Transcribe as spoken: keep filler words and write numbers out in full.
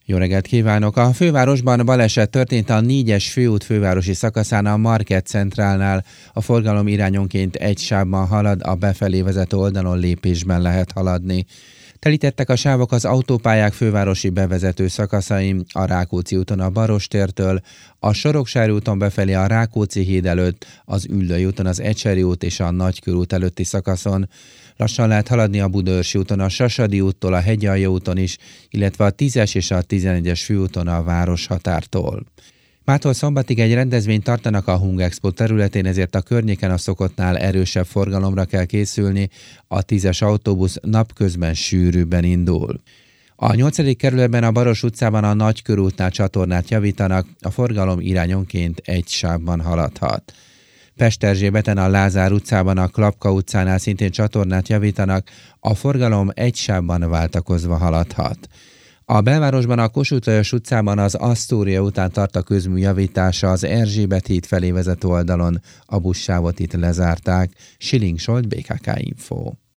Jó reggelt kívánok! A fővárosban baleset történt a négyes főút fővárosi szakaszán a Market Centrálnál. A forgalom irányonként egy sávban halad, a befelé vezető oldalon lépésben lehet haladni. Telítettek a sávok az autópályák fővárosi bevezető szakaszain, a Rákóczi úton a Barostértől, a Soroksári úton befelé a Rákóczi híd előtt, az Üllői úton az Ecseri út és a Nagykörút előtti szakaszon. Lassan lehet haladni a Budaörsi úton, a Sasadi úttól, a Hegyalja úton is, illetve a tízes és a tizenegyes főúton a városhatártól. Mától szombatig egy rendezvényt tartanak a Hungexpo területén, ezért a környéken a szokottnál erősebb forgalomra kell készülni, a tízes autóbusz napközben sűrűbben indul. A nyolcadik kerületben a Baros utcában a Nagykörútnál csatornát javítanak, a forgalom irányonként egy sávban haladhat. Pesterzsébeten a Lázár utcában, a Klapka utcánál szintén csatornát javítanak, a forgalom egy sávban váltakozva haladhat. A belvárosban a Kossuth Lajos utcában az Asztória után tart a közmű javítása, az Erzsébet híd felé vezető oldalon, a buszsávot itt lezárták. Schilling Zsolt, bé ká ká Info.